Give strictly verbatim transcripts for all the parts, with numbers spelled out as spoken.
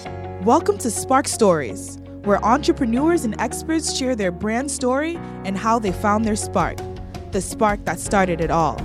Welcome to Spark Stories, where entrepreneurs and experts share their brand story and how they found their spark, the spark that started it all.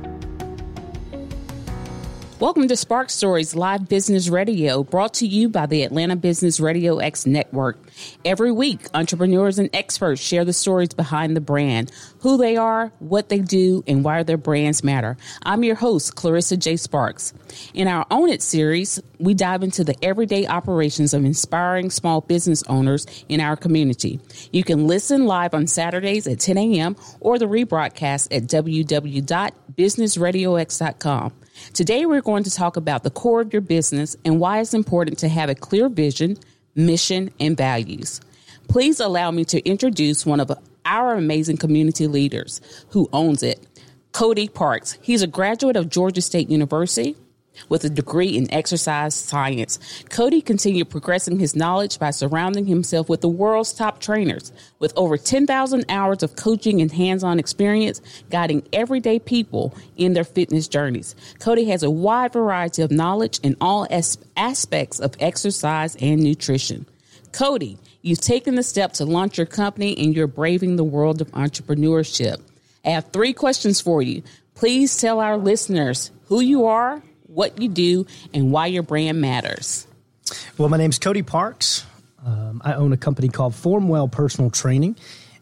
Welcome to Spark Stories Live Business Radio, brought to you by the Atlanta Business Radio X Network. Every week, entrepreneurs and experts share the stories behind the brand, who they are, what they do, and why their brands matter. I'm your host, Clarissa J. Sparks. In our Own It series, we dive into the everyday operations of inspiring small business owners in our community. You can listen live on Saturdays at ten a.m. or the rebroadcast at w w w dot business radio x dot com. Today, we're going to talk about the core of your business and why it's important to have a clear vision, mission, and values. Please allow me to introduce one of our amazing community leaders who owns it, Cody Parks. He's a graduate of Georgia State University with a degree in exercise science. Cody continued progressing his knowledge by surrounding himself with the world's top trainers. With over ten thousand hours of coaching and hands-on experience, guiding everyday people in their fitness journeys. Cody has a wide variety of knowledge in all as- aspects of exercise and nutrition. Cody, you've taken the step to launch your company and you're braving the world of entrepreneurship. I have three questions for you. Please tell our listeners who you are, what you do, and why your brand matters. Well, my name's Cody Parks. Um, I own a company called Formwell Personal Training,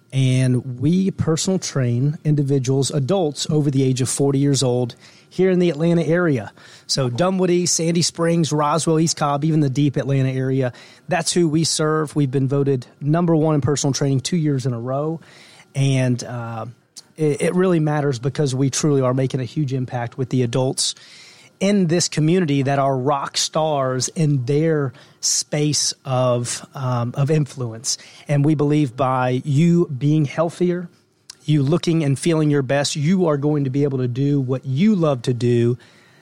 and we personal train individuals, adults over the age of forty years old here in the Atlanta area. So Dunwoody, Sandy Springs, Roswell, East Cobb, even the deep Atlanta area. That's who we serve. We've been voted number one in personal training two years in a row, and uh, it, it really matters because we truly are making a huge impact with the adults in this community that are rock stars in their space of um, of influence. And we believe by you being healthier, you looking and feeling your best, you are going to be able to do what you love to do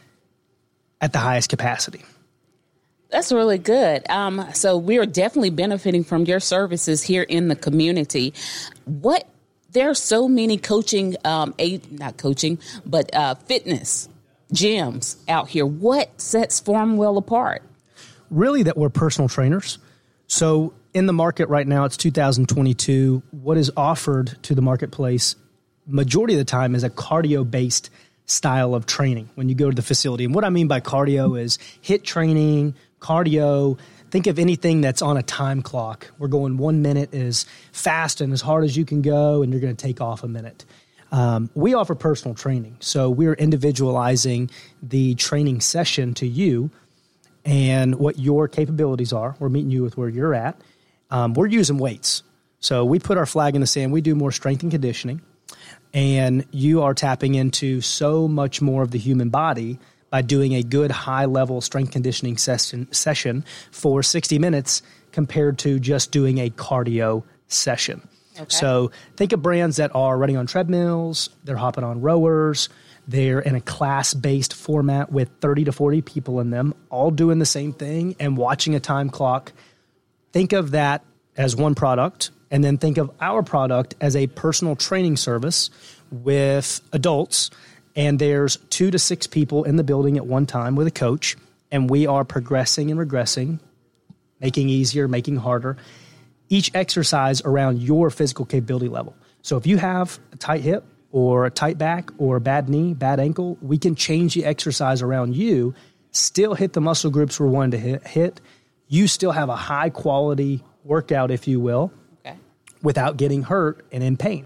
at the highest capacity. That's really good. Um, so we are definitely benefiting from your services here in the community. What there are so many coaching, um, aid, not coaching, but uh, fitness gyms out here. What sets Formwell apart? Really that we're personal trainers. So in the market right now, it's two thousand twenty-two. What is offered to the marketplace majority of the time is a cardio-based style of training when you go to the facility. And what I mean by cardio is HIIT training, cardio. Think of anything that's on a time clock. We're going one minute as fast and as hard as you can go, and you're going to take off a minute. Um, we offer personal training, so we're individualizing the training session to you and what your capabilities are. We're meeting you with where you're at. Um, we're using weights. So we put our flag in the sand. We do more strength and conditioning, and you are tapping into so much more of the human body by doing a good high-level strength conditioning session, session for sixty minutes compared to just doing a cardio session. Okay. So think of brands that are running on treadmills, they're hopping on rowers, they're in a class-based format with thirty to forty people in them, all doing the same thing and watching a time clock. Think of that as one product, and then think of our product as a personal training service with adults, and there's two to six people in the building at one time with a coach, and we are progressing and regressing, making easier, making harder, each exercise around your physical capability level. So if you have a tight hip or a tight back or a bad knee, bad ankle, we can change the exercise around you, still hit the muscle groups we're wanting to hit, hit. You still have a high quality workout, if you will, okay, without getting hurt and in pain.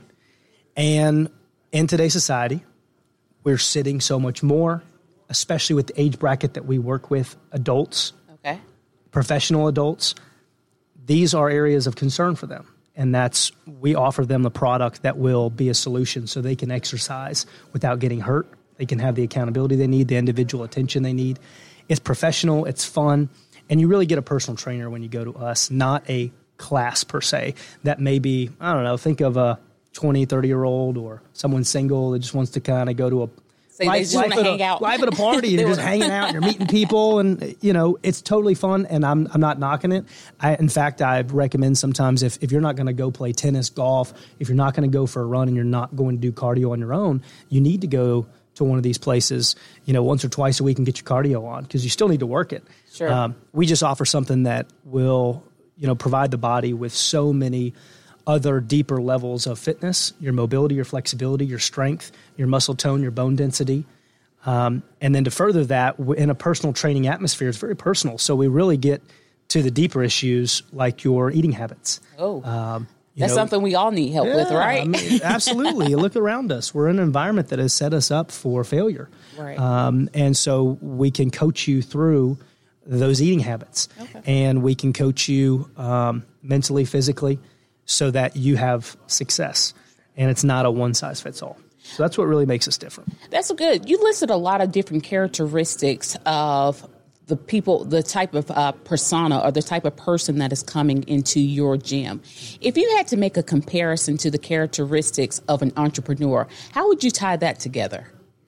And in today's society, we're sitting so much more, especially with the age bracket that we work with, adults, okay, professional adults. These are areas of concern for them, and that's we offer them a product that will be a solution so they can exercise without getting hurt. They can have the accountability they need, the individual attention they need. It's professional, it's fun, and you really get a personal trainer when you go to us, not a class per se. That may be, I don't know, think of a twenty, thirty-year-old or someone single that just wants to kind of go to a So life, they just want to hang a, out. Life at a party, you're just hanging out, and you're meeting people, and, you know, it's totally fun, and I'm I'm not knocking it. I, in fact, I recommend sometimes if, if you're not going to go play tennis, golf, if you're not going to go for a run and you're not going to do cardio on your own, you need to go to one of these places, you know, once or twice a week and get your cardio on, because you still need to work it. Sure. Um, we just offer something that will, you know, provide the body with so many other deeper levels of fitness, your mobility, your flexibility, your strength, your muscle tone, your bone density. Um, and then to further that, in a personal training atmosphere, it's very personal. So we really get to the deeper issues like your eating habits. Oh, Um, You That's know, something we all need help yeah, with, right? I mean, absolutely. You look around us. We're in an environment that has set us up for failure. Right. Um, and so we can coach you through those eating habits. Okay. And we can coach you um, mentally, physically, so that you have success. And it's not a one-size-fits-all. So that's what really makes us different. That's good. You listed a lot of different characteristics of the people, the type of uh, persona or the type of person that is coming into your gym. If you had to make a comparison to the characteristics of an entrepreneur, how would you tie that together?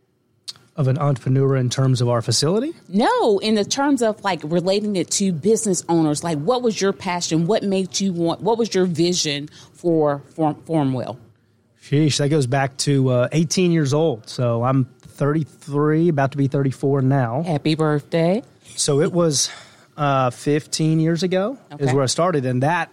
Of an entrepreneur in terms of our facility? No, in the terms of like relating it to business owners, like what was your passion? What made you want, what was your vision for Form, Formwell? Sheesh, that goes back to uh, eighteen years old. So I'm thirty-three, about to be thirty-four now. Happy birthday. So it was uh, fifteen years ago Okay. is where I started. And that,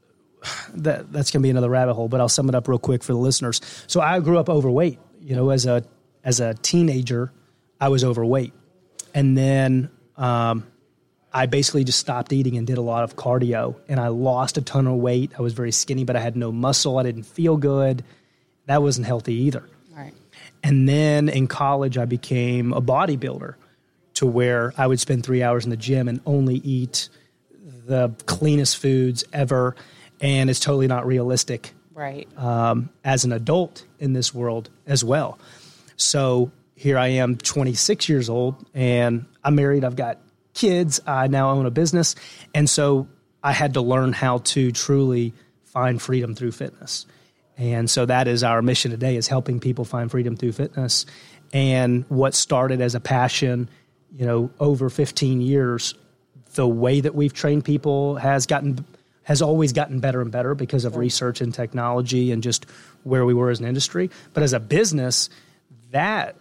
that that's going to be another rabbit hole, but I'll sum it up real quick for the listeners. So I grew up overweight. You know, as a as a teenager, I was overweight. And then um, I basically just stopped eating and did a lot of cardio. And I lost a ton of weight. I was very skinny, but I had no muscle. I didn't feel good. That wasn't healthy either. Right. And then in college, I became a bodybuilder, to where I would spend three hours in the gym and only eat the cleanest foods ever. And it's totally not realistic Right. um, as an adult in this world as well. So here I am, twenty-six years old, and I'm married. I've got kids. I now own a business. And so I had to learn how to truly find freedom through fitness. And so that is our mission today, is helping people find freedom through fitness. And what started as a passion, you know, over fifteen years, the way that we've trained people has gotten has always gotten better and better because of research and technology and just where we were as an industry. But as a business, that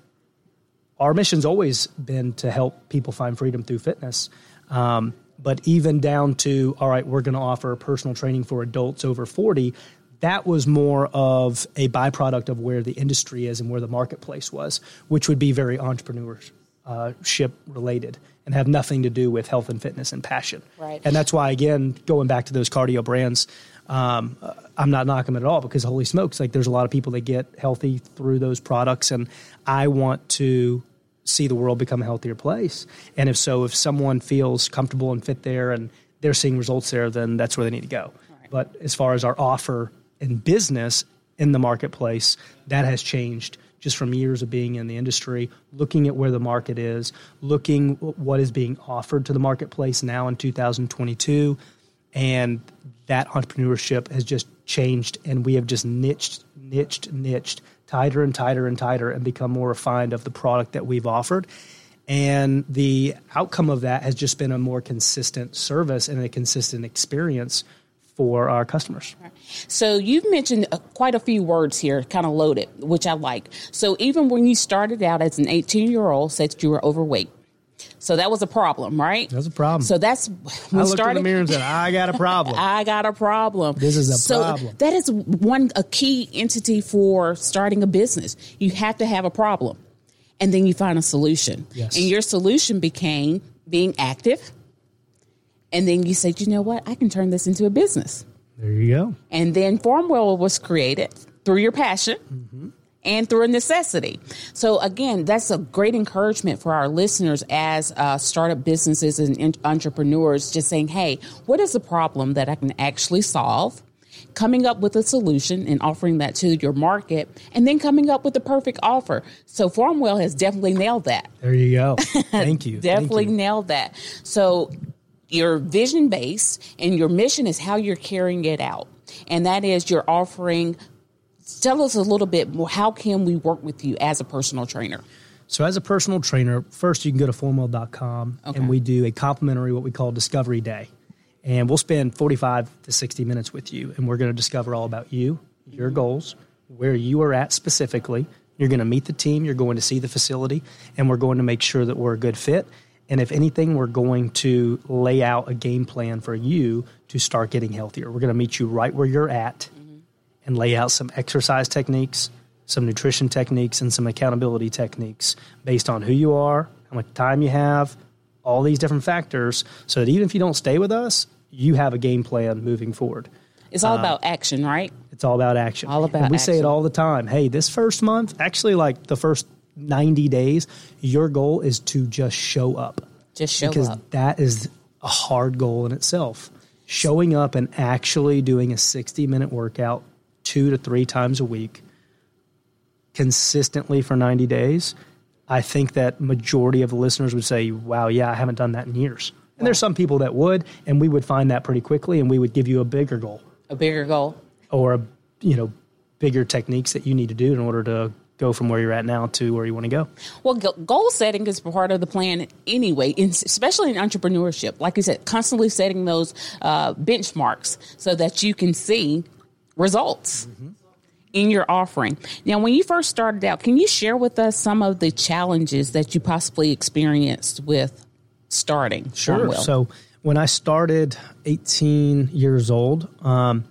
our mission's always been to help people find freedom through fitness. Um, but even down to, all right, we're going to offer personal training for adults over forty. That was more of a byproduct of where the industry is and where the marketplace was, which would be very entrepreneurship related and have nothing to do with health and fitness and passion. Right. And that's why, again, going back to those cardio brands, um, I'm not knocking them at all, because holy smokes, like there's a lot of people that get healthy through those products, and I want to see the world become a healthier place. And if so, if someone feels comfortable and fit there and they're seeing results there, then that's where they need to go. Right. But as far as our offer in business in the marketplace, that has changed just from years of being in the industry, looking at where the market is, looking what is being offered to the marketplace now in two thousand twenty-two. And that entrepreneurship has just changed, and we have just niched, niched, niched, tighter and tighter and tighter, and become more refined of the product that we've offered. And the outcome of that has just been a more consistent service and a consistent experience for our customers. So you've mentioned uh, quite a few words here, kind of loaded, which I like. So even when you started out as an eighteen-year-old, said that you were overweight. So that was a problem, right? That's a problem. So that's when I looked started, in the mirror and said, I got a problem. I got a problem. This is a so problem. That is one a key entity for starting a business. You have to have a problem, and then you find a solution. Yes. And your solution became being active. And then you said, you know what? I can turn this into a business. There you go. And then Formwell was created through your passion Mm-hmm. and through a necessity. So again, that's a great encouragement for our listeners as uh, startup businesses and in- entrepreneurs, just saying, hey, what is the problem that I can actually solve? Coming up with a solution and offering that to your market, and then coming up with the perfect offer. So Formwell has definitely nailed that. There you go. Thank you. Definitely Thank you. nailed that. So your vision base and your mission is how you're carrying it out. And that is you're offering, tell us a little bit more, how can we work with you as a personal trainer? So as a personal trainer, first you can go to formwell dot com, Okay. and we do a complimentary, what we call Discovery Day. And we'll spend forty-five to sixty minutes with you, and we're going to discover all about you, your goals, where you are at specifically, You're going to meet the team. You're going to see the facility, and we're going to make sure that we're a good fit. And if anything, we're going to lay out a game plan for you to start getting healthier. We're going to meet you right where you're at mm-hmm. and lay out some exercise techniques, some nutrition techniques, and some accountability techniques based on who you are, how much time you have, all these different factors, so that even if you don't stay with us, you have a game plan moving forward. It's all uh, about action, right? It's all about action. All about and we action. say it all the time. Hey, this first month, actually like the first ninety days, your goal is to just show up. Just show because up. Because that is a hard goal in itself. Showing up and actually doing a sixty-minute workout two to three times a week consistently for ninety days, I think that majority of the listeners would say, wow, yeah, I haven't done that in years. And wow. There's some people that would, and we would find that pretty quickly, and we would give you a bigger goal. A bigger goal. Or, a, you know, bigger techniques that you need to do in order to go from where you're at now to where you want to go. Well, goal setting is part of the plan anyway, in, especially in entrepreneurship. Like you said, constantly setting those uh, benchmarks so that you can see results mm-hmm. in your offering. Now, when you first started out, can you share with us some of the challenges that you possibly experienced with starting? Sure. So when I started eighteen years old, um,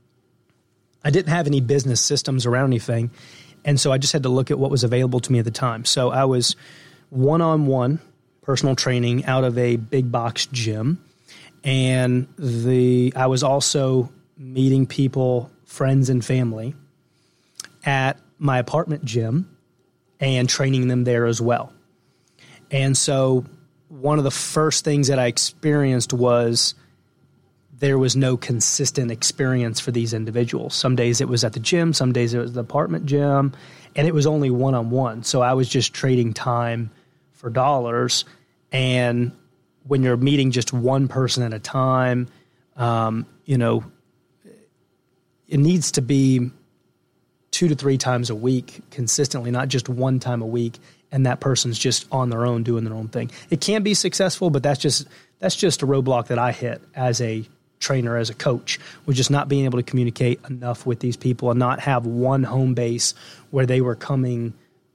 I didn't have any business systems around anything. And so I just had to look at what was available to me at the time. So I was one-on-one personal training out of a big box gym. And the I was also meeting people, friends and family, at my apartment gym and training them there as well. And so one of the first things that I experienced was there was no consistent experience for these individuals. Some days it was at the gym, some days it was the apartment gym, and it was only one-on-one. So I was just trading time for dollars. And when you're meeting just one person at a time, um, you know, it needs to be two to three times a week consistently, not just one time a week, and that person's just on their own doing their own thing. It can be successful, but that's just that's just a roadblock that I hit as a trainer, as a coach, was just not being able to communicate enough with these people and not have one home base where they were coming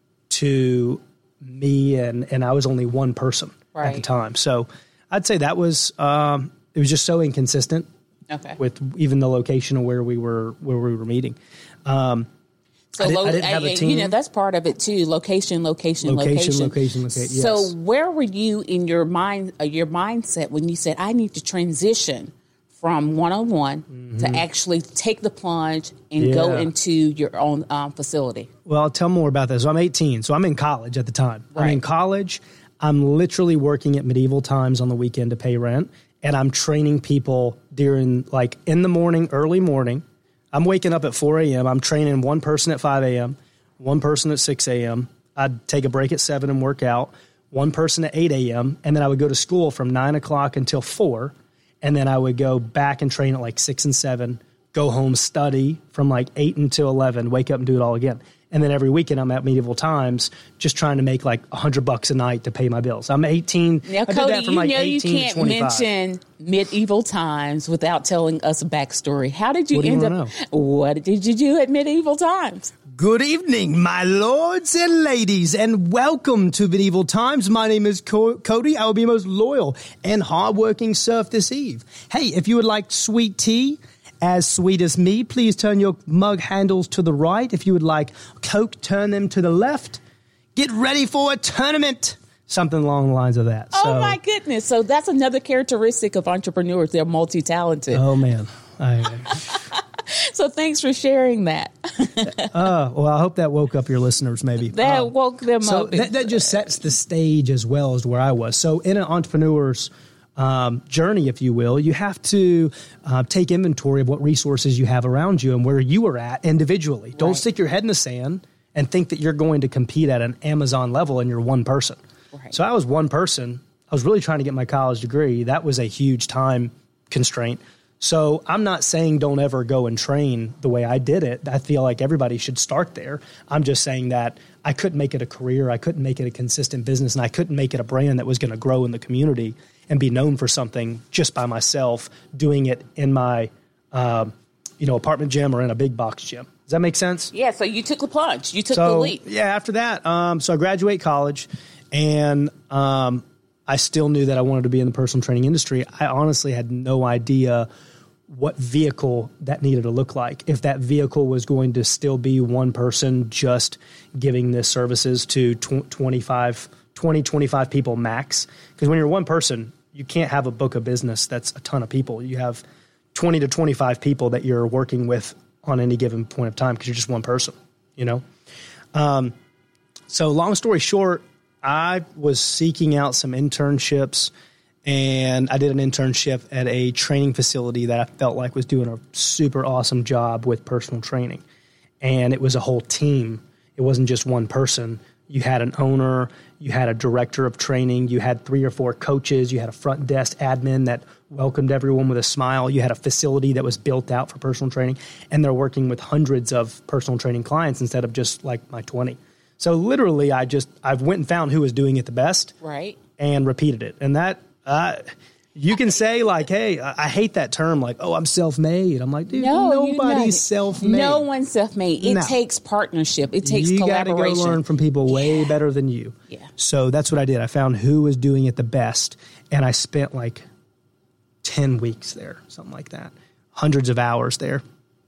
to me and, and I was only one person right. at the time. So I'd say that was, um, it was just so inconsistent okay. with even the location of where we were, where we were meeting. Um, So, I didn't, lo- I didn't have a team. You know, that's part of it too. Location, location, location, location, location, location. Yes. So, where were you in your mind, uh, your mindset when you said, "I need to transition from one-on-one mm-hmm. to actually take the plunge and yeah. go into your own um, facility"? Well, I'll tell more about this. So I'm eighteen, so I'm in college at the time. Right. I'm in college. I'm literally working at Medieval Times on the weekend to pay rent, and I'm training people during, like, in the morning, early morning. I'm waking up at four a.m. I'm training one person at five a.m., one person at six a.m. I'd take a break at seven and work out, one person at eight a.m., and then I would go to school from nine o'clock until four, and then I would go back and train at like six and seven, go home, study from like eight until eleven, wake up and do it all again. And then every weekend I'm at Medieval Times just trying to make like a hundred bucks a night to pay my bills. I'm eighteen. Now, I Cody, did that from you like know you can't mention Medieval Times without telling us a backstory. How did you what do end you up? Know? What did you do at Medieval Times? Good evening, my lords and ladies, and welcome to Medieval Times. My name is Co- Cody. I will be your most loyal and hardworking serf this eve. Hey, if you would like sweet tea, as sweet as me, please turn your mug handles to the right. If you would like Coke, turn them to the left. Get ready for a tournament. Something along the lines of that. Oh, so, my goodness. So that's another characteristic of entrepreneurs. They're multi-talented. Oh, man. I, so thanks for sharing that. uh, well, I hope that woke up your listeners maybe. That um, woke them so up. That, that just sets the stage as well as where I was. So in an entrepreneur's Um, journey, if you will, you have to uh, take inventory of what resources you have around you and where you are at individually. Right. Don't stick your head in the sand and think that you're going to compete at an Amazon level and you're one person. Right. So I was one person. I was really trying to get my college degree. That was a huge time constraint. So I'm not saying don't ever go and train the way I did it. I feel like everybody should start there. I'm just saying that I couldn't make it a career. I couldn't make it a consistent business, and I couldn't make it a brand that was going to grow in the community and be known for something just by myself doing it in my, um, you know, apartment gym or in a big box gym. Does that make sense? Yeah, so you took the plunge. You took so, the leap. Yeah, after that, um, so I graduate college, and um, I still knew that I wanted to be in the personal training industry. I honestly had no idea what vehicle that needed to look like. If that vehicle was going to still be one person just giving this services to twenty-five, twenty, twenty-five people max. Because when you're one person, you can't have a book of business that's a ton of people. You have twenty to twenty-five people that you're working with on any given point of time because you're just one person, you know? Um, so long story short, I was seeking out some internships, and I did an internship at a training facility that I felt like was doing a super awesome job with personal training. And it was a whole team. It wasn't just one person. You had an owner, you had a director of training, you had three or four coaches, you had a front desk admin that welcomed everyone with a smile, you had a facility that was built out for personal training, and they're working with hundreds of personal training clients instead of just like my twenty. So literally I just, I went and found who was doing it the best. Right. And repeated it. And that, uh, you can say like, hey, I hate that term, like, oh, I'm self-made. I'm like, dude, no, nobody's self-made. No one's self-made. It no. takes partnership. It takes you collaboration. You got to go learn from people way yeah. better than you. Yeah. So that's what I did. I found who was doing it the best, and I spent like ten weeks there, something like that, hundreds of hours there,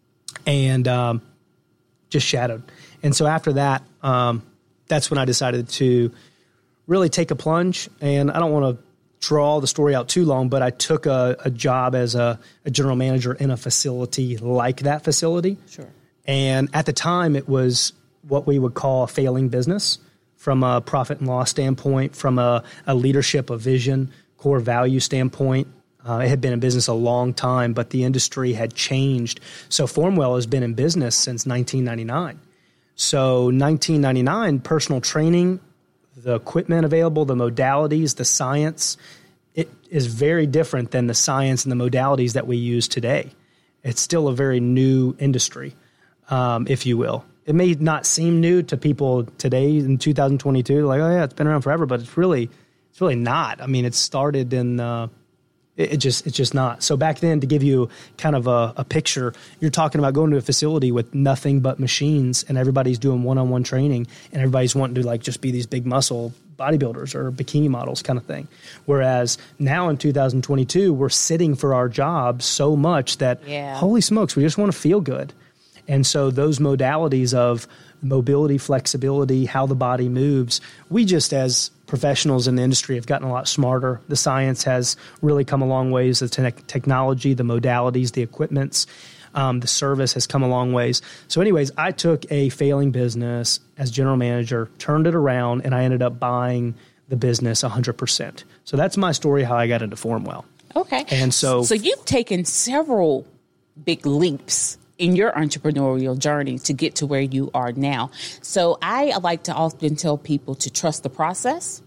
and um, just shadowed. And so after that, um, that's when I decided to really take a plunge, and I don't want to draw the story out too long, but I took a, a job as a, a general manager in a facility like that facility. Sure. And at the time, it was what we would call a failing business from a profit and loss standpoint, from a, a leadership, a vision, core value standpoint. Uh, it had been in business a long time, but the industry had changed. So Formwell has been in business since nineteen ninety-nine. So nineteen ninety-nine, personal training, the equipment available, the modalities, the science, it is very different than the science and the modalities that we use today. It's still a very new industry, um, if you will. It may not seem new to people today in two thousand twenty-two, like, oh yeah, it's been around forever, but it's really, it's really not. I mean, it started in, uh, it, it just, it's just not. So back then, to give you kind of a, a picture, you're talking about going to a facility with nothing but machines, and everybody's doing one-on-one training, and everybody's wanting to like just be these big muscle bodybuilders or bikini models kind of thing. Whereas now in two thousand twenty-two, we're sitting for our jobs so much that, yeah. holy smokes, we just want to feel good. And so those modalities of mobility, flexibility, how the body moves, we just as professionals in the industry have gotten a lot smarter. The science has really come a long ways. The te- technology, the modalities, the equipments, um, the service has come a long ways. So anyways, I took a failing business as general manager, turned it around, and I ended up buying the business one hundred percent. So that's my story, how I got into Formwell. Okay. And so, so you've taken several big leaps in your entrepreneurial journey to get to where you are now. So I like to often tell people to trust the process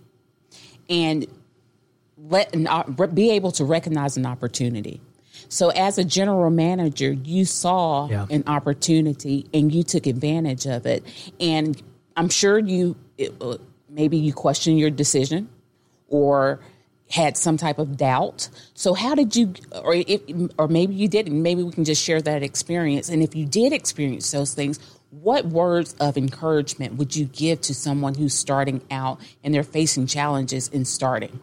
and let an, be able to recognize an opportunity. So as a general manager, you saw yeah. an opportunity and you took advantage of it. And I'm sure you it, maybe you questioned your decision or had some type of doubt. So how did you, or if, or maybe you didn't, maybe we can just share that experience. And if you did experience those things, what words of encouragement would you give to someone who's starting out and they're facing challenges in starting?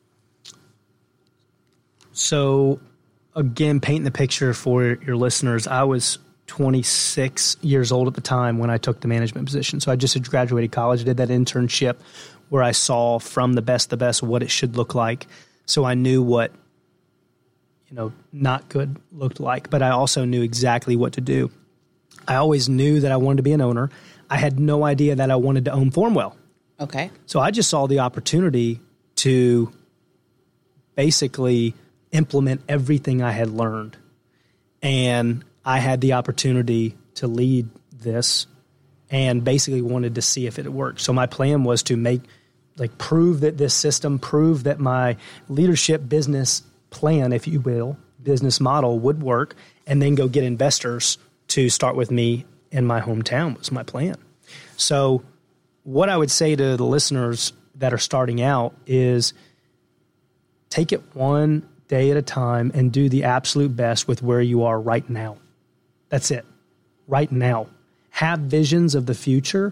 So again, painting the picture for your listeners, I was twenty-six years old at the time when I took the management position. So I just had graduated college, did that internship where I saw from the best, the best what it should look like. So I knew what, you know, not good looked like, but I also knew exactly what to do. I always knew that I wanted to be an owner. I had no idea that I wanted to own Formwell. Okay. So I just saw the opportunity to basically implement everything I had learned. And I had the opportunity to lead this and basically wanted to see if it worked. So my plan was to make, like, prove that this system, prove that my leadership business plan, if you will, business model would work, and then go get investors to start with me in my hometown was my plan. So what I would say to the listeners that are starting out is take it one day at a time and do the absolute best with where you are right now. That's it. Right now. have visions of the future,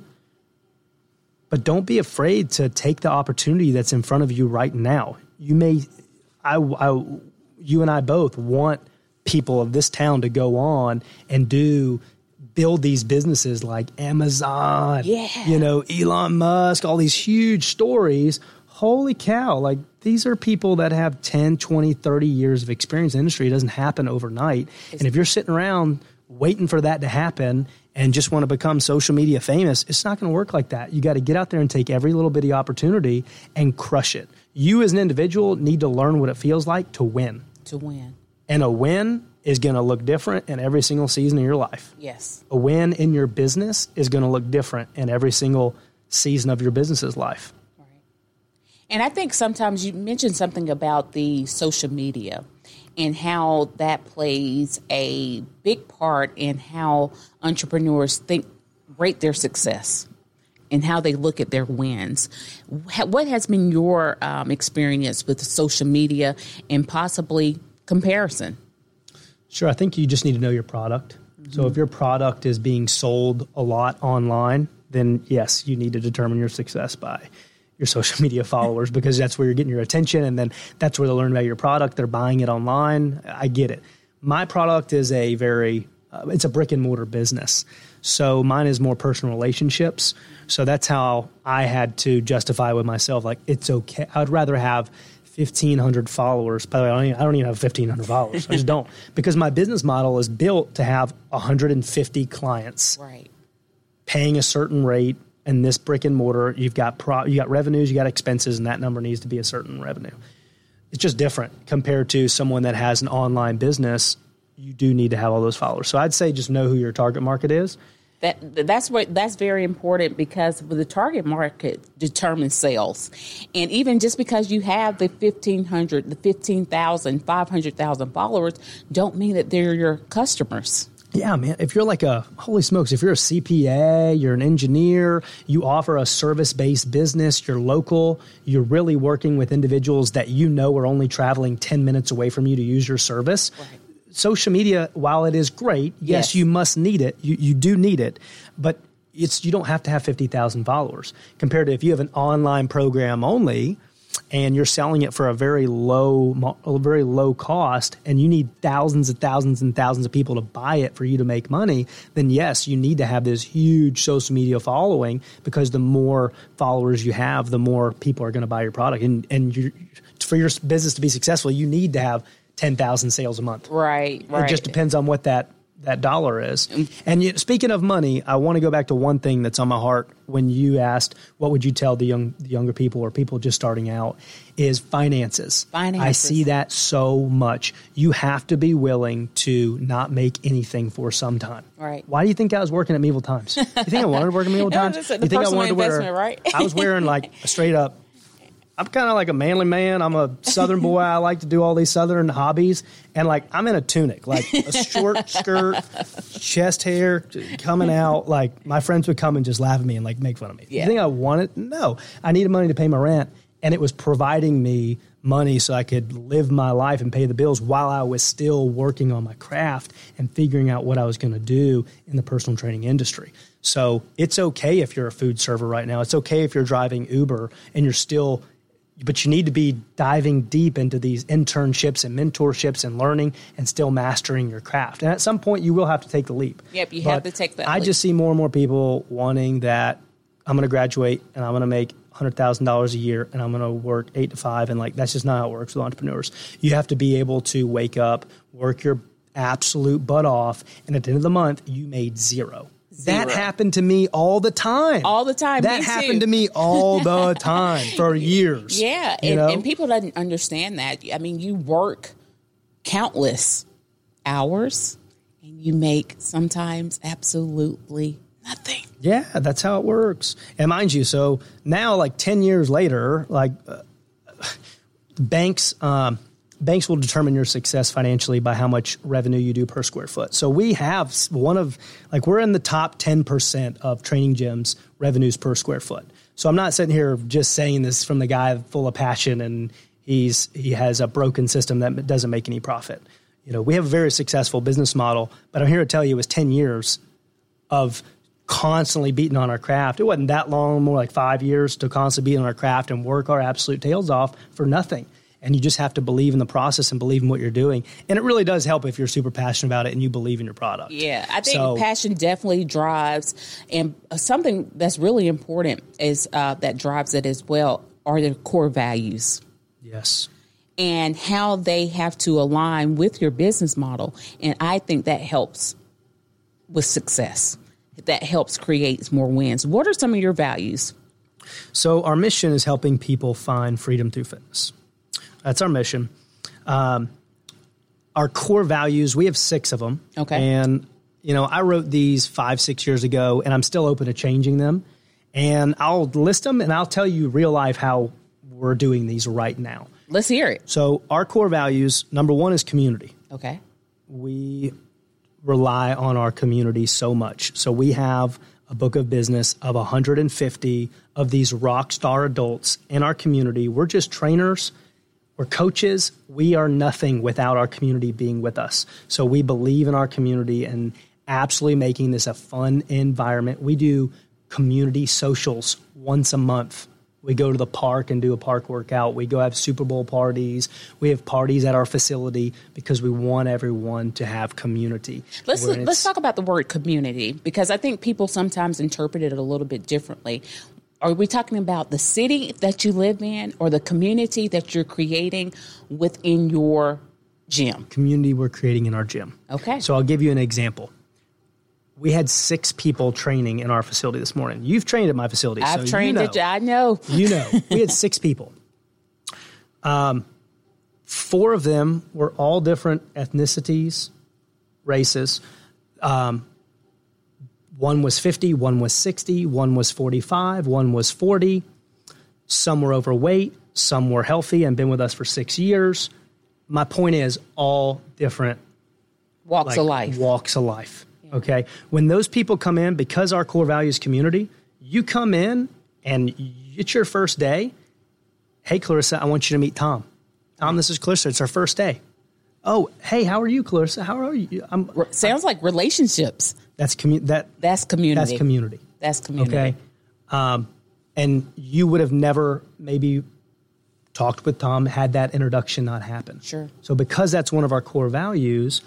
but don't be afraid to take the opportunity that's in front of you right now. You may, I, I, you and I both want people of this town to go on and do, build these businesses like Amazon, yeah. you know, Elon Musk, all these huge stories. Holy cow. Like, these are people that have ten, twenty, thirty years of experience in the industry. It doesn't happen overnight. And if you're sitting around waiting for that to happen and just want to become social media famous, it's not going to work like that. You got to get out there and take every little bitty opportunity and crush it. You as an individual need to learn what it feels like to win. To win. And a win is going to look different in every single season of your life. Yes. A win in your business is going to look different in every single season of your business's life. Right. And I think sometimes you mentioned something about the social media and how that plays a big part in how entrepreneurs think, rate their success and how they look at their wins. What has been your um, experience with social media and possibly comparison? Sure. I think you just need to know your product. Mm-hmm. So if your product is being sold a lot online, then yes, you need to determine your success by your social media followers, because that's where you're getting your attention, and then that's where they're learning about your product. They're buying it online. I get it. My product is a very, uh, it's a brick and mortar business. So mine is more personal relationships. So that's how I had to justify with myself, like, it's okay. I'd rather have fifteen hundred followers. By the way, I don't even, I don't even have fifteen hundred followers. I just don't. Because my business model is built to have one hundred fifty clients. Right. Paying a certain rate. And this brick and mortar, you've got pro, you got revenues, you got expenses, and that number needs to be a certain revenue. It's just different compared to someone that has an online business. You do need to have all those followers. So I'd say just know who your target market is. That that's what that's very important, because the target market determines sales. And even just because you have the fifteen hundred, the fifteen thousand, five hundred thousand followers, don't mean that they're your customers. Yeah, man. If you're like a, holy smokes, if you're a C P A, you're an engineer, you offer a service-based business, you're local, you're really working with individuals that you know are only traveling ten minutes away from you to use your service. Right. Social media, while it is great, yes, yes, you must need it. You you do need it, but it's you don't have to have fifty thousand followers. Compared to if you have an online program only, and you're selling it for a very low, a very low cost, and you need thousands and thousands and thousands of people to buy it for you to make money, then yes, you need to have this huge social media following, because the more followers you have, the more people are going to buy your product. And and you, for your business to be successful, you need to have ten thousand sales a month. Right, right. It just depends on what that that dollar is. And you, speaking of money, I want to go back to one thing that's on my heart when you asked, what would you tell the young the younger people or people just starting out, is finances. Finances. I see that so much. You have to be willing to not make anything for some time. Right. Why do you think I was working at Medieval Times? You think I wanted to work at Medieval Times? No, you think I wanted to wear, right? I was wearing like a straight up, I'm kind of like a manly man. I'm a Southern boy. I like to do all these Southern hobbies. And like, I'm in a tunic, like a short skirt, chest hair coming out. Like, my friends would come and just laugh at me and like make fun of me. Yeah. You think I wanted? No. I needed money to pay my rent. And it was providing me money so I could live my life and pay the bills while I was still working on my craft and figuring out what I was going to do in the personal training industry. So it's okay if you're a food server right now. It's okay if you're driving Uber and you're still... But you need to be diving deep into these internships and mentorships and learning and still mastering your craft. And at some point, you will have to take the leap. Yep, you but have to take that I leap. just see more and more people wanting that, I'm going to graduate and I'm going to make one hundred thousand dollars a year and I'm going to work eight to five. And like, that's just not how it works with entrepreneurs. You have to be able to wake up, work your absolute butt off, and at the end of the month, you made zero. Zero. That happened to me all the time. All the time. That me happened too. to me all the time for years. Yeah. You And, know? and people don't understand that. I mean, you work countless hours and you make sometimes absolutely nothing. Yeah, that's how it works. And mind you, so now like ten years later, like uh, banks, um, Banks will determine your success financially by how much revenue you do per square foot. So we have one of, like we're in the top ten percent of training gyms revenues per square foot. So I'm not sitting here just saying this from the guy full of passion and he's he has a broken system that doesn't make any profit. You know, we have a very successful business model, but I'm here to tell you it was ten years of constantly beating on our craft. It wasn't that long, more like five years to constantly beat on our craft and work our absolute tails off for nothing. And you just have to believe in the process and believe in what you're doing. And it really does help if you're super passionate about it and you believe in your product. Yeah, I think so, passion definitely drives. And something that's really important is uh, that drives it as well are their core values. Yes. And how they have to align with your business model. And I think that helps with success. That helps create more wins. What are some of your values? So our mission is helping people find freedom through fitness. That's our mission. Um, our core values, we have six of them. Okay. And, you know, I wrote these five, six years ago, and I'm still open to changing them. And I'll list them, and I'll tell you real life how we're doing these right now. Let's hear it. So our core values, number one is community. Okay. We rely on our community so much. So we have a book of business of one hundred fifty of these rock star adults in our community. We're just trainers. We're coaches. We are nothing without our community being with us. So we believe in our community and absolutely making this a fun environment. We do community socials once a month. We go to the park and do a park workout. We go have Super Bowl parties. We have parties at our facility because we want everyone to have community. Let's let's talk about the word community, because I think people sometimes interpret it a little bit differently. Are we talking about the city that you live in or the community that you're creating within your gym? Community we're creating in our gym. Okay. So I'll give you an example. We had six people training in our facility this morning. You've trained at my facility. I've so trained you know, at, I know. You know. We had six people. Um, four of them were all different ethnicities, races. Um, one was fifty, one was sixty, one was forty-five, one was forty. Some were overweight, some were healthy and been with us for six years. My point is all different Walks like, of life. Walks of life. Okay. When those people come in, because our core value is community, you come in and it's your first day. Hey, Clarissa, I want you to meet Tom. Tom, this is Clarissa. It's our first day. Oh, hey, how are you, Clarissa? How are you? I'm, Sounds I'm, like relationships. That's commu- that. That's community. That's community. That's community. Okay. Um, and you would have never maybe talked with Tom had that introduction not happened. Sure. So because that's one of our core values,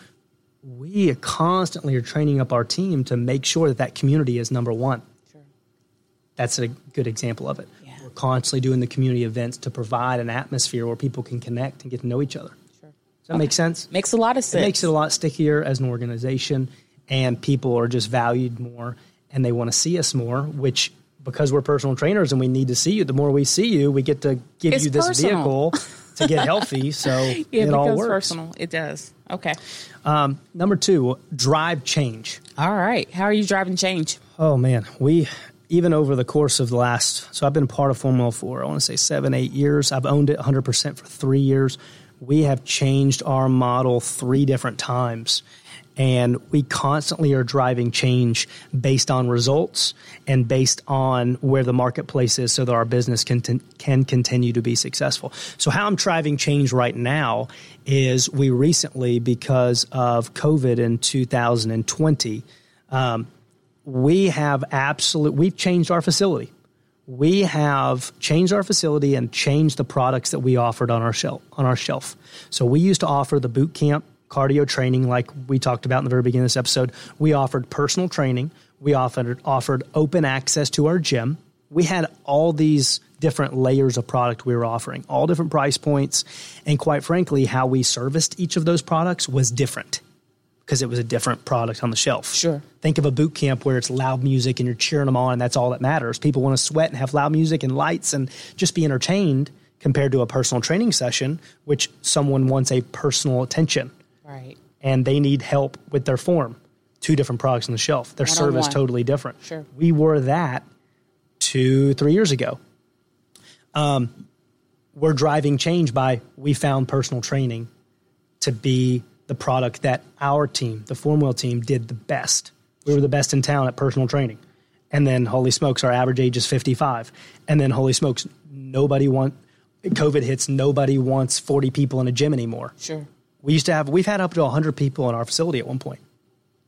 we constantly are training up our team to make sure that that community is number one. Sure. That's a good example of it. Yeah. We're constantly doing the community events to provide an atmosphere where people can connect and get to know each other. Sure. Does that Okay. make sense? Makes a lot of sense. It makes it a lot stickier as an organization, and people are just valued more, and they want to see us more, which because we're personal trainers and we need to see you, the more we see you, we get to give It's you this personal. vehicle to get healthy. So yeah, it it all becomes works. personal. It does. Okay. Um, number two, drive change. All right. How are you driving change? Oh, man. We, even over the course of the last, so I've been part of Formula for, I want to say seven, eight years. I've owned it one hundred percent for three years. We have changed our model three different times. And we constantly are driving change based on results and based on where the marketplace is so that our business can, can continue to be successful. So how I'm driving change right now is we recently, because of COVID in two thousand twenty, um, we have absolute, we've changed our facility. We have changed our facility and changed the products that we offered on our shelf. On our shelf. So we used to offer the boot camp cardio training like we talked about in the very beginning of this episode. We offered personal training. We offered, offered open access to our gym. We had all these different layers of product we were offering, all different price points. And quite frankly, how we serviced each of those products was different because it was a different product on the shelf. Sure. Think of a boot camp where it's loud music and you're cheering them on and that's all that matters. People want to sweat and have loud music and lights and just be entertained compared to a personal training session, which someone wants a personal attention. Right. And they need help with their form. Two different products on the shelf. Their service One-on-one. totally different. Sure. We were that two, three years ago. Um, we're driving change by we found personal training to be the product that our team, the Formwell team, did the best. We were the best in town at personal training. And then, holy smokes, our average age is fifty-five. And then, holy smokes, nobody want COVID hits, nobody wants forty people in a gym anymore. Sure. We used to have, we've had up to one hundred people in our facility at one point.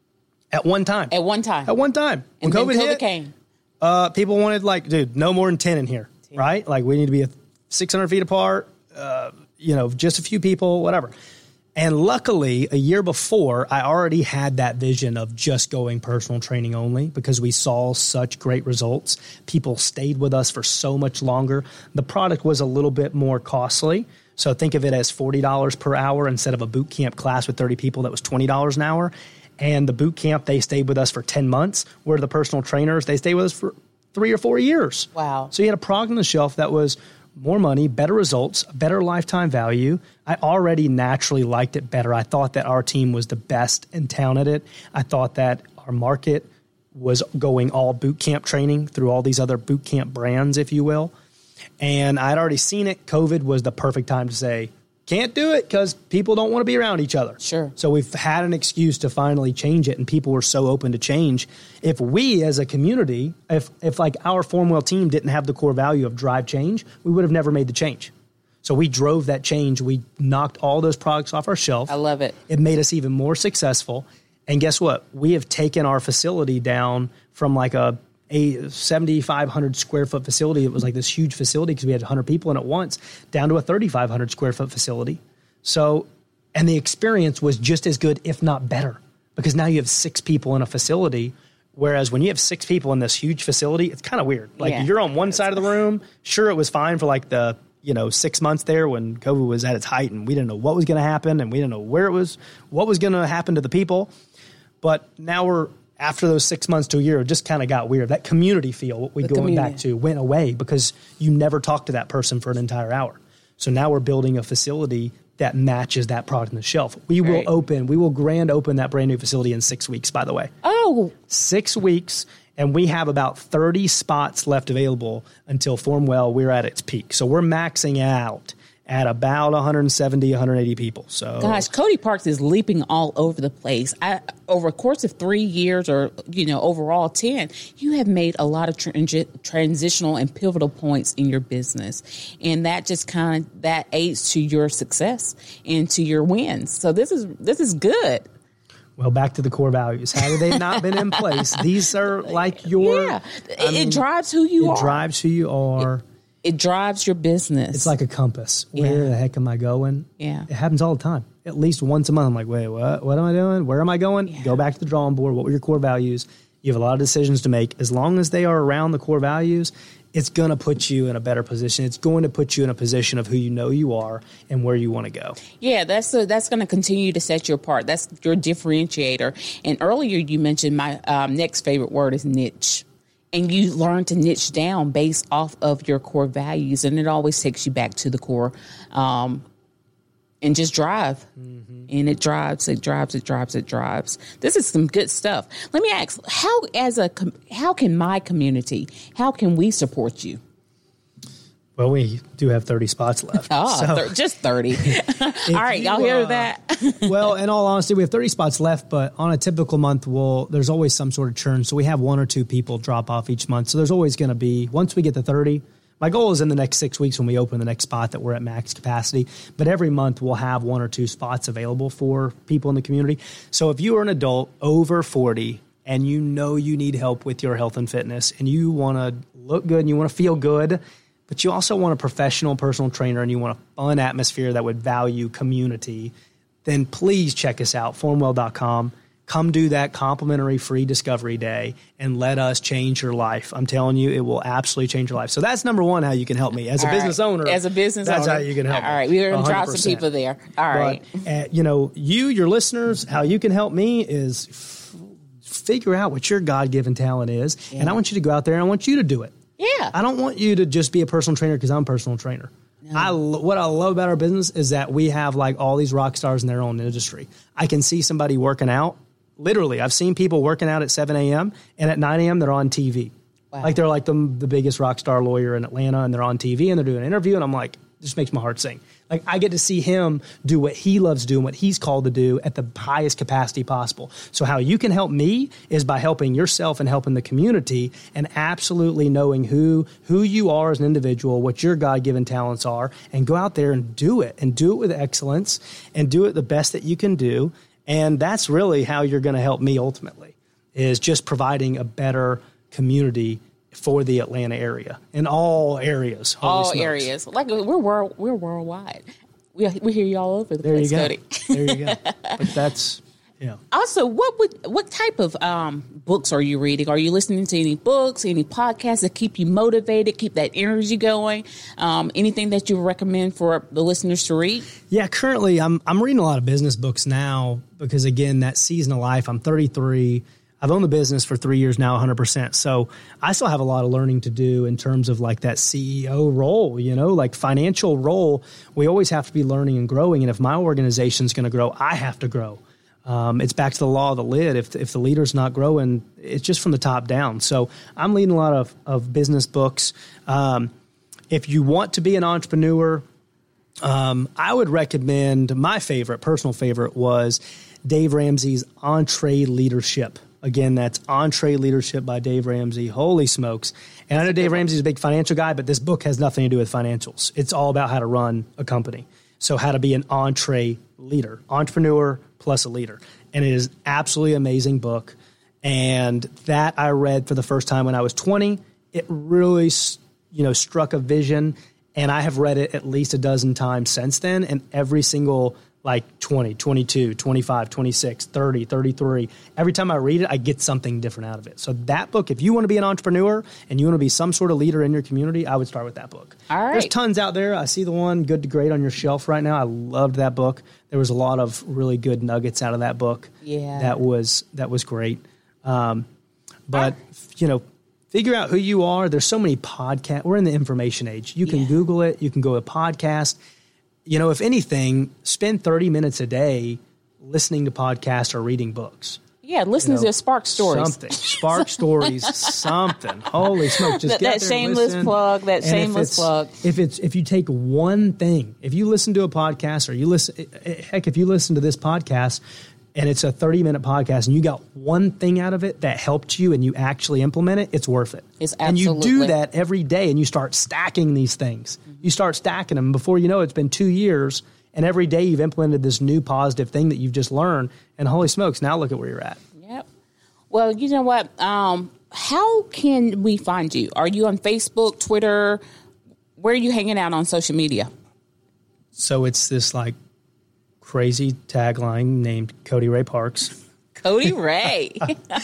At one time. At one time. At one time. When and then COVID, COVID hit, came. Uh, people wanted, like, dude, no more than ten in here, ten. Right? Like, we need to be a six hundred feet apart, uh, you know, just a few people, whatever. And luckily, a year before, I already had that vision of just going personal training only because we saw such great results. People stayed with us for so much longer. The product was a little bit more costly. So think of it as forty dollars per hour instead of a boot camp class with thirty people that was twenty dollars an hour. And the boot camp, they stayed with us for ten months, where the personal trainers, they stayed with us for three or four years. Wow. So you had a product on the shelf that was more money, better results, better lifetime value. I already naturally liked it better. I thought that our team was the best in town at it. I thought that our market was going all boot camp training through all these other boot camp brands, if you will. And I'd already seen it. COVID was the perfect time to say, can't do it because people don't want to be around each other. Sure. So we've had an excuse to finally change it, and people were so open to change. If we as a community, if if like our Formwell team didn't have the core value of drive change, we would have never made the change. So we drove that change. We knocked all those products off our shelf. I love it. It made us even more successful. And guess what? We have taken our facility down from like a a seventy-five hundred square foot facility. It was like this huge facility because we had one hundred people in it once, down to a thirty-five hundred square foot facility. So, and the experience was just as good, if not better, because now you have six people in a facility. Whereas when you have six people in this huge facility, it's kind of weird. Like yeah. You're on one side of the room. Sure, it was fine for like the, you know, six months there when COVID was at its height and we didn't know what was going to happen and we didn't know where it was, what was going to happen to the people. But now we're, after those six months to a year, it just kind of got weird. That community feel, what we going back to, went away because you never talked to that person for an entire hour. So now we're building a facility that matches that product on the shelf. We Right. will open, we will grand open that brand new facility in six weeks, by the way. Oh, Six weeks, and we have about thirty spots left available until Formwell, we're at its peak. So we're maxing out at about one hundred seventy, one hundred eighty people. So gosh, Cody Parks is leaping all over the place. I, over a course of three years or, you know, overall ten, you have made a lot of transi- transitional and pivotal points in your business. And that just kind of, that aids to your success and to your wins. So this is, this is good. Well, back to the core values. Had they not been in place, these are like your... Yeah, it, I mean, it drives who you it are. It drives who you are. It, it drives your business. It's like a compass. Where Yeah. the heck am I going? Yeah. It happens all the time. At least once a month, I'm like, wait, what? What am I doing? Where am I going? Yeah. Go back to the drawing board. What were your core values? You have a lot of decisions to make. As long as they are around the core values, it's going to put you in a better position. It's going to put you in a position of who you know you are and where you want to go. Yeah, that's a, that's going to continue to set you apart. That's your differentiator. And earlier you mentioned my um, next favorite word is niche. And you learn to niche down based off of your core values. And it always takes you back to the core um, and just drive. Mm-hmm. And it drives, it drives, it drives, it drives. This is some good stuff. Let me ask, how as a com- how can my community, how can we support you? Well, we do have thirty spots left. Oh, so thir- just thirty. All right, you, y'all hear uh, that? Well, in all honesty, we have thirty spots left, but on a typical month, we'll, there's always some sort of churn. So we have one or two people drop off each month. So there's always going to be, once we get to thirty, my goal is in the next six weeks when we open the next spot that we're at max capacity. But every month we'll have one or two spots available for people in the community. So if you are an adult over forty and you know you need help with your health and fitness and you want to look good and you want to feel good, but you also want a professional personal trainer and you want a fun atmosphere that would value community, then please check us out, formwell dot com. Come do that complimentary free discovery day and let us change your life. I'm telling you, it will absolutely change your life. So that's number one, how you can help me. As a All business right. owner, As a business that's owner. how you can help All me. right, we're going to drop one hundred some percent. people there. All right. But, uh, you know, you, your listeners, how you can help me is f- figure out what your God-given talent is. Yeah. And I want you to go out there and I want you to do it. Yeah. I don't want you to just be a personal trainer because I'm a personal trainer. No. I lo- what I love about our business is that we have like all these rock stars in their own industry. I can see somebody working out. Literally, I've seen people working out at seven a.m. and at nine a.m. they're on T V. Wow. Like they're like the, the biggest rock star lawyer in Atlanta and they're on T V and they're doing an interview and I'm like, it just makes my heart sing. Like I get to see him do what he loves doing, what he's called to do at the highest capacity possible. So how you can help me is by helping yourself and helping the community and absolutely knowing who who you are as an individual, what your God-given talents are, and go out there and do it and do it with excellence and do it the best that you can do. And that's really how you're going to help me ultimately. is just providing a better community for the Atlanta area in all areas. All smokes. areas. Like we're world, we're worldwide. We we hear you all over the there place, you go. Cody. There you go. But that's yeah. Also, what would what type of um, books are you reading? Are you listening to any books, any podcasts that keep you motivated, keep that energy going? Um, anything that you recommend for the listeners to read? Yeah, currently I'm I'm reading a lot of business books now because again, that season of life. I'm thirty-three. I've owned the business for three years now, one hundred percent. So I still have a lot of learning to do in terms of like that C E O role, you know, like financial role. We always have to be learning and growing. And if my organization is going to grow, I have to grow. Um, it's back to the law of the lid. If, if the leader's not growing, it's just from the top down. So I'm leading a lot of, of business books. Um, if you want to be an entrepreneur, um, I would recommend my favorite, personal favorite was Dave Ramsey's EntreLeadership. Again, that's EntreLeadership by Dave Ramsey. Holy smokes. And I know Dave Ramsey's a big financial guy, but this book has nothing to do with financials. It's all about how to run a company. So how to be an entre leader, entrepreneur plus a leader. And it is absolutely amazing book. And that I read for the first time when I was twenty. It really, you know, struck a vision. And I have read it at least a dozen times since then. And every single like twenty, twenty-two, twenty-five, twenty-six, thirty, thirty-three. Every time I read it, I get something different out of it. So that book, if you want to be an entrepreneur and you want to be some sort of leader in your community, I would start with that book. All right. There's tons out there. I see the one, Good to Great, on your shelf right now. I loved that book. There was a lot of really good nuggets out of that book. Yeah. That was, that was great. Um, but, you know, figure out who you are. There's so many podcasts. We're in the information age. You can yeah. Google it. You can go to podcast. You know, if anything, spend thirty minutes a day listening to podcasts or reading books. Yeah, listen you know, to Spark Stories. Something. Spark Stories, something. Holy smoke. Just that, get that there shameless and plug, that and shameless if plug. If it's if you take one thing, if you listen to a podcast or you listen, heck, if you listen to this podcast and it's a thirty-minute podcast and you got one thing out of it that helped you and you actually implement it, it's worth it. It's absolutely. And you do that every day and you start stacking these things. Mm-hmm. You start stacking them. Before you know it, it's been two years and every day you've implemented this new positive thing that you've just learned. And holy smokes, now look at where you're at. Yep. Well, you know what? Um, how can we find you? Are you on Facebook, Twitter? Where are you hanging out on social media? So it's this like crazy tagline named Cody Ray Parks. Cody Ray.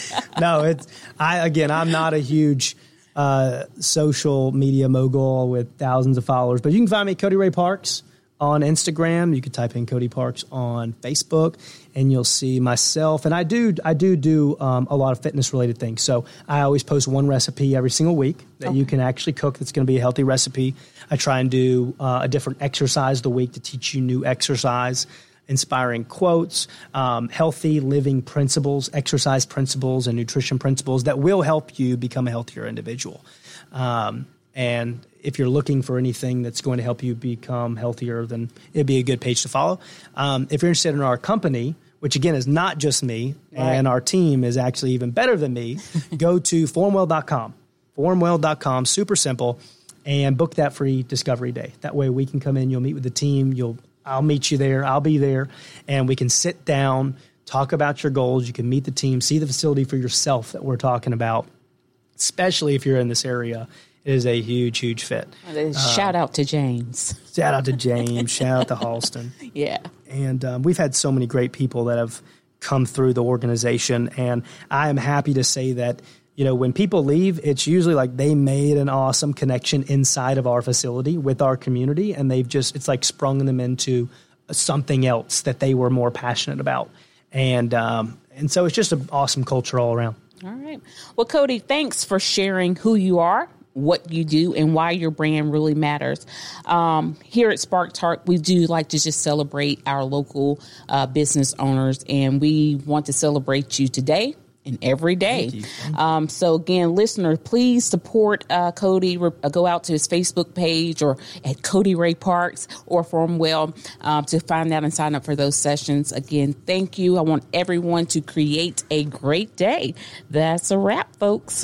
No, it's I again. I'm not a huge uh, social media mogul with thousands of followers, but you can find me Cody Ray Parks on Instagram. You can type in Cody Parks on Facebook, and you'll see myself. And I do I do do um, a lot of fitness related things. So I always post one recipe every single week that okay. you can actually cook. That's going to be a healthy recipe. I try and do uh, a different exercise of the week to teach you new exercise. Inspiring quotes, um, healthy living principles, exercise principles, and nutrition principles that will help you become a healthier individual. Um, and if you're looking for anything that's going to help you become healthier, then it'd be a good page to follow. Um, if you're interested in our company, which again is not just me, right. and our team is actually even better than me, go to formwell dot com. formwell dot com, super simple, and book that free discovery day. That way we can come in, you'll meet with the team, you'll I'll meet you there. I'll be there. And we can sit down, talk about your goals. You can meet the team, see the facility for yourself that we're talking about, especially if you're in this area. It is a huge, huge fit. Shout uh, out to James. Shout out to James. Shout out to Halston. Yeah. And um, we've had so many great people that have come through the organization. And I am happy to say that, you know, when people leave, it's usually like they made an awesome connection inside of our facility with our community, and they've just, it's like sprung them into something else that they were more passionate about. And um, and so it's just an awesome culture all around. All right. Well, Cody, thanks for sharing who you are, what you do, and why your brand really matters. Um, here at Spark Talk, we do like to just celebrate our local uh, business owners, and we want to celebrate you today and every day. Thank you. Thank you. Um, so again, listeners, please support uh, Cody. Re- go out to his Facebook page or at Cody Ray Parks or Formwell um, to find out and sign up for those sessions. Again, thank you. I want everyone to create a great day. That's a wrap, folks.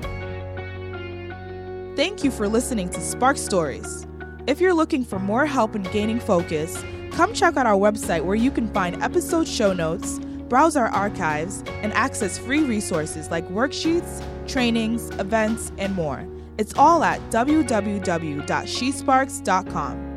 Thank you for listening to Spark Stories. If you're looking for more help in gaining focus, come check out our website where you can find episode show notes, Browse our archives and access free resources like worksheets, trainings, events, and more. It's all at w w w dot she sparks dot com.